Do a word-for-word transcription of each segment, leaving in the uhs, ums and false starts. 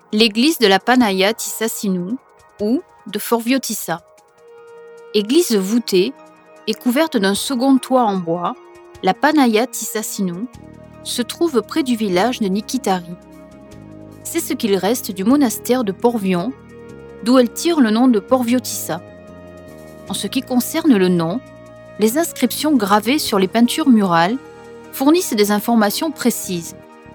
l'église de la Panaia Tissa-Sinou ou de Forvio-Tissa. Église voûtée et couverte d'un second toit en bois, la Panaia Tissa-Sinou se trouve près du village de Nikitari. C'est ce qu'il reste du monastère de Porvion, d'où elle tire le nom de Porvio-Tissa. En ce qui concerne le nom, les inscriptions gravées sur les peintures murales fournissent des informations précises,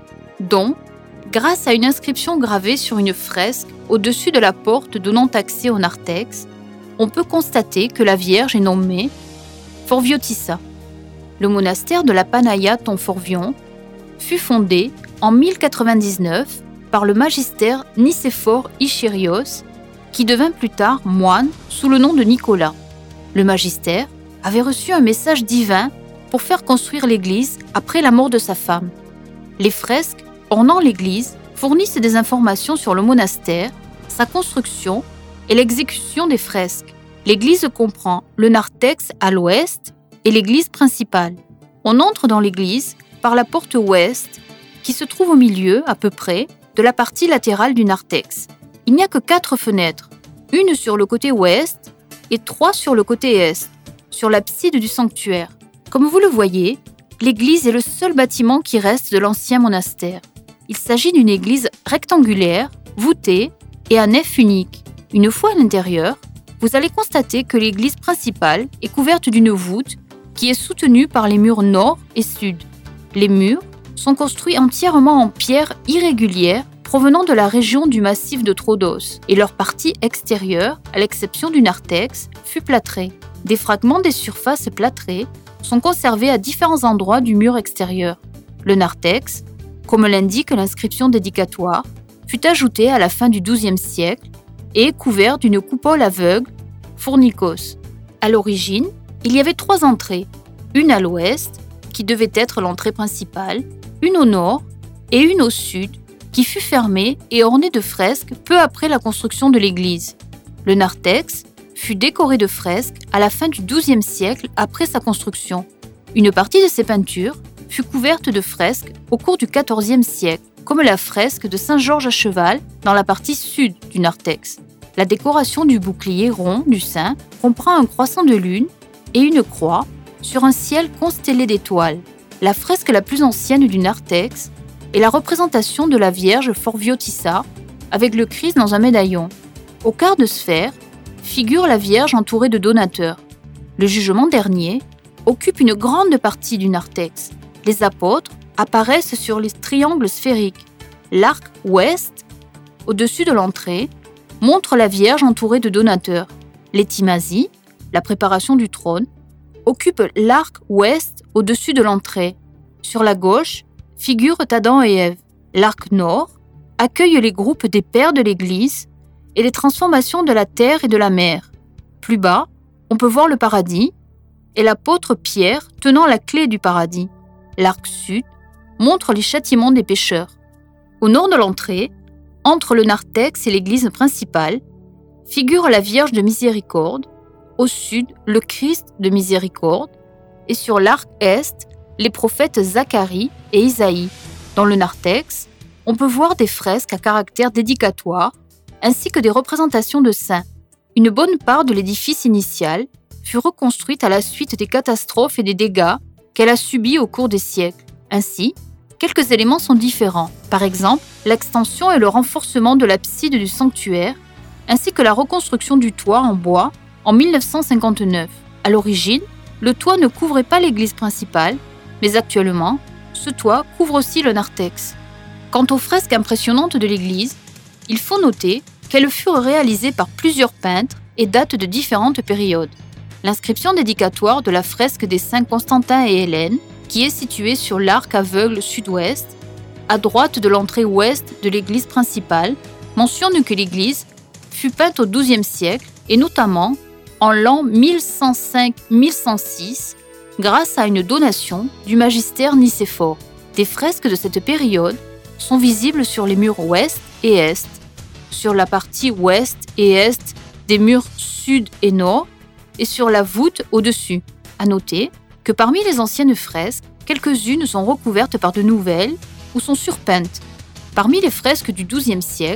dont, grâce à une inscription gravée sur une fresque au-dessus de la porte donnant accès au narthex, on peut constater que la Vierge est nommée Forvio-Tissa. Le monastère de la Panaia Tonforvion fut fondé en mille quatre-vingt-dix-neuf par le magister Nicéphore Ichirios, qui devint plus tard moine sous le nom de Nicolas. Le magister avait reçu un message divin pour faire construire l'église après la mort de sa femme. Les fresques ornant l'église fournissent des informations sur le monastère, sa construction et l'exécution des fresques. L'église comprend le narthex à l'ouest et l'église principale. On entre dans l'église par la porte ouest qui se trouve au milieu, à peu près, de la partie latérale du narthex. Il n'y a que quatre fenêtres, une sur le côté ouest et trois sur le côté est, sur l'abside du sanctuaire. Comme vous le voyez, l'église est le seul bâtiment qui reste de l'ancien monastère. Il s'agit d'une église rectangulaire, voûtée et à nef unique. Une fois à l'intérieur, vous allez constater que l'église principale est couverte d'une voûte qui est soutenue par les murs nord et sud. Les murs sont construits entièrement en pierre irrégulière provenant de la région du massif de Troodos et leur partie extérieure, à l'exception du narthex, fut plâtrée. Des fragments des surfaces plâtrées sont conservés à différents endroits du mur extérieur. Le narthex, comme l'indique l'inscription dédicatoire, fut ajouté à la fin du douzième siècle et est couvert d'une coupole aveugle, fournicos. À l'origine, il y avait trois entrées, une à l'ouest, qui devait être l'entrée principale, une au nord et une au sud, qui fut fermée et ornée de fresques peu après la construction de l'église. Le narthex fut décoré de fresques à la fin du douzième siècle après sa construction. Une partie de ces peintures fut couverte de fresques au cours du quatorzième siècle, comme la fresque de Saint-Georges à cheval dans la partie sud du narthex. La décoration du bouclier rond du saint comprend un croissant de lune et une croix sur un ciel constellé d'étoiles. La fresque la plus ancienne du narthex est la représentation de la Vierge Forvio-Tissa avec le Christ dans un médaillon. Au quart de sphère figure la Vierge entourée de donateurs. Le jugement dernier occupe une grande partie du narthex. Les apôtres apparaissent sur les triangles sphériques. L'arc ouest, au-dessus de l'entrée, montre la Vierge entourée de donateurs. L'étimasie, la préparation du trône, occupe l'arc ouest au-dessus de l'entrée. Sur la gauche, figurent Adam et Ève. L'arc nord accueille les groupes des pères de l'Église et les transformations de la terre et de la mer. Plus bas, on peut voir le paradis et l'apôtre Pierre tenant la clé du paradis. L'arc sud montre les châtiments des pécheurs. Au nord de l'entrée, entre le narthex et l'église principale, figure la Vierge de Miséricorde, au sud, le Christ de Miséricorde, et sur l'arc est, les prophètes Zacharie et Isaïe. Dans le narthex, on peut voir des fresques à caractère dédicatoire, ainsi que des représentations de saints. Une bonne part de l'édifice initial fut reconstruite à la suite des catastrophes et des dégâts qu'elle a subis au cours des siècles. Ainsi, quelques éléments sont différents. Par exemple, l'extension et le renforcement de l'abside du sanctuaire, ainsi que la reconstruction du toit en bois en mille neuf cent cinquante-neuf. À l'origine, le toit ne couvrait pas l'église principale, mais actuellement, ce toit couvre aussi le narthex. Quant aux fresques impressionnantes de l'église, il faut noter qu'elles furent réalisées par plusieurs peintres et datent de différentes périodes. L'inscription dédicatoire de la fresque des saints Constantin et Hélène, qui est située sur l'arc aveugle sud-ouest, à droite de l'entrée ouest de l'église principale, mentionne que l'église fut peinte au douzième siècle et notamment en l'an mille cent cinq mille cent six grâce à une donation du magister Nicéphore. Des fresques de cette période sont visibles sur les murs ouest et est, sur la partie ouest et est des murs sud et nord et sur la voûte au-dessus. À noter que parmi les anciennes fresques, quelques-unes sont recouvertes par de nouvelles ou sont surpeintes. Parmi les fresques du douzième siècle,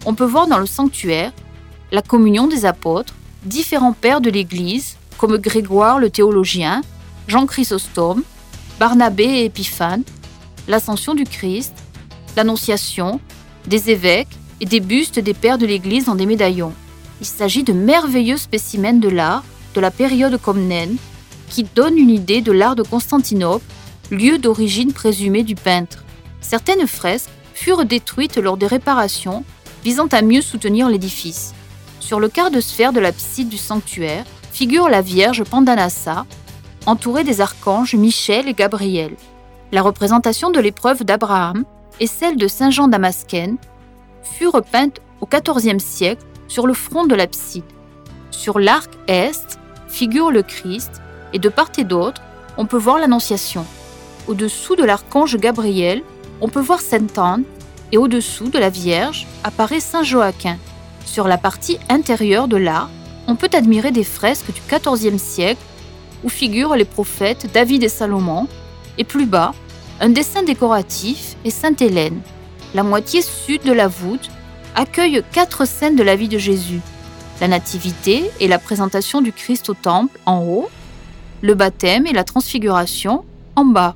on peut voir dans le sanctuaire la communion des apôtres, différents pères de l'Église, comme Grégoire le théologien, Jean Chrysostome, Barnabé et Épiphane, l'ascension du Christ, l'Annonciation, des évêques et des bustes des pères de l'Église dans des médaillons. Il s'agit de merveilleux spécimens de l'art de la période Comnène qui donnent une idée de l'art de Constantinople, lieu d'origine présumée du peintre. Certaines fresques furent détruites lors des réparations visant à mieux soutenir l'édifice. Sur le quart de sphère de l'abside du sanctuaire figure la Vierge Pandanassa, entourée des archanges Michel et Gabriel. La représentation de l'épreuve d'Abraham et celle de Saint Jean Damascène furent peintes au quatorzième siècle sur le front de l'abside. Sur l'arc est figure le Christ et de part et d'autre, on peut voir l'Annonciation. Au-dessous de l'archange Gabriel, on peut voir Sainte Anne et au-dessous de la Vierge apparaît Saint Joachim. Sur la partie intérieure de l'arc, on peut admirer des fresques du quatorzième siècle où figurent les prophètes David et Salomon, et plus bas, un dessin décoratif et Sainte Hélène. La moitié sud de la voûte accueille quatre scènes de la vie de Jésus. La Nativité et la présentation du Christ au temple en haut, le baptême et la transfiguration en bas.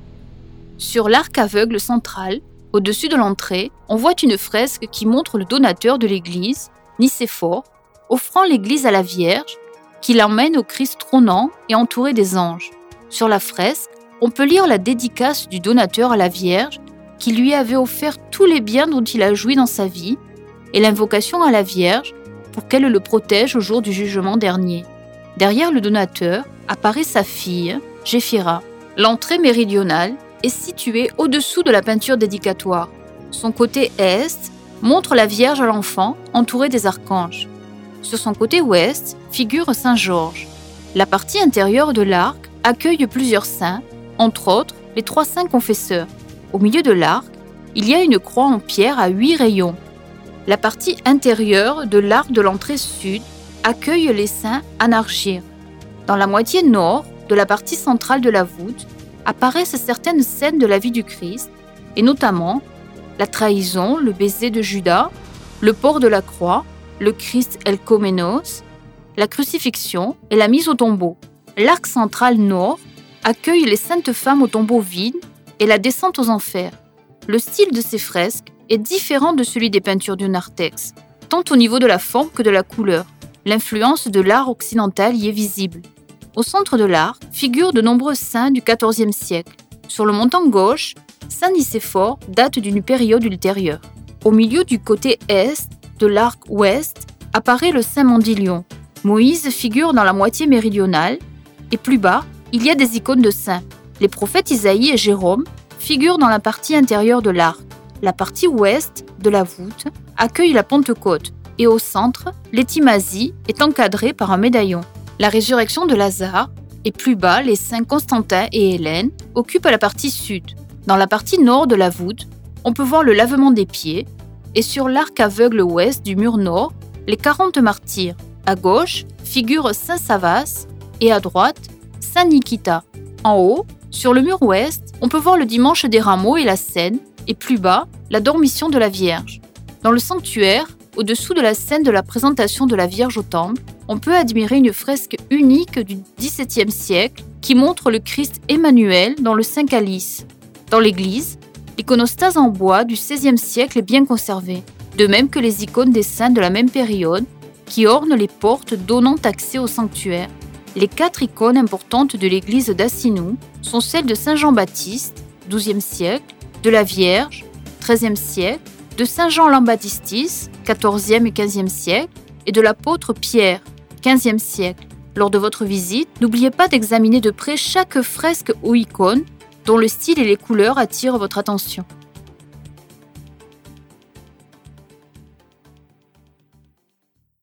Sur l'arc aveugle central, au-dessus de l'entrée, on voit une fresque qui montre le donateur de l'église, Nicéphore, offrant l'église à la Vierge, qui l'emmène au Christ trônant et entouré des anges. Sur la fresque, on peut lire la dédicace du donateur à la Vierge, qui lui avait offert tous les biens dont il a joui dans sa vie, et l'invocation à la Vierge pour qu'elle le protège au jour du jugement dernier. Derrière le donateur apparaît sa fille, Jéphira. L'entrée méridionale est située au-dessous de la peinture dédicatoire. Son côté est montre la Vierge à l'enfant entourée des archanges. Sur son côté ouest figure Saint Georges. La partie intérieure de l'arc accueille plusieurs saints, entre autres les trois saints confesseurs. Au milieu de l'arc, il y a une croix en pierre à huit rayons. La partie intérieure de l'arc de l'entrée sud accueille les saints anarchires. Dans la moitié nord de la partie centrale de la voûte apparaissent certaines scènes de la vie du Christ, et notamment la trahison, le baiser de Judas, le port de la croix, le Christ Elkoménos, la crucifixion et la mise au tombeau. L'arc central nord accueille les saintes femmes au tombeau vide et la descente aux enfers. Le style de ces fresques est différent de celui des peintures du narthex, tant au niveau de la forme que de la couleur. L'influence de l'art occidental y est visible. Au centre de l'arc figurent de nombreux saints du quatorzième siècle. Sur le montant gauche, Saint Nicéphore date d'une période ultérieure. Au milieu du côté est de l'arc ouest apparaît le Saint Mandilion. Moïse figure dans la moitié méridionale et plus bas, il y a des icônes de saints. Les prophètes Isaïe et Jérôme figurent dans la partie intérieure de l'arc. La partie ouest de la voûte accueille la Pentecôte et au centre, l'étimasie est encadrée par un médaillon. La résurrection de Lazare et plus bas, les saints Constantin et Hélène occupent la partie sud. Dans la partie nord de la voûte, on peut voir le lavement des pieds et sur l'arc aveugle ouest du mur nord, les quarante martyrs. À gauche figure Saint Savas et à droite, Saint Nikita. En haut, sur le mur ouest, on peut voir le dimanche des rameaux et la scène, et plus bas, la dormition de la Vierge. Dans le sanctuaire, au-dessous de la scène de la présentation de la Vierge au temple, on peut admirer une fresque unique du dix-septième siècle qui montre le Christ Emmanuel dans le Saint Calice. Dans l'église, l'iconostase en bois du seizième siècle est bien conservée, de même que les icônes des saints de la même période qui ornent les portes donnant accès au sanctuaire. Les quatre icônes importantes de l'église d'Assinou sont celles de Saint Jean-Baptiste, douzième siècle, de la Vierge, treizième siècle, de Saint Jean l'Ambaptistis, quatorzième et quinzième siècle, et de l'apôtre Pierre, quinzième siècle. Lors de votre visite, n'oubliez pas d'examiner de près chaque fresque ou icône dont le style et les couleurs attirent votre attention.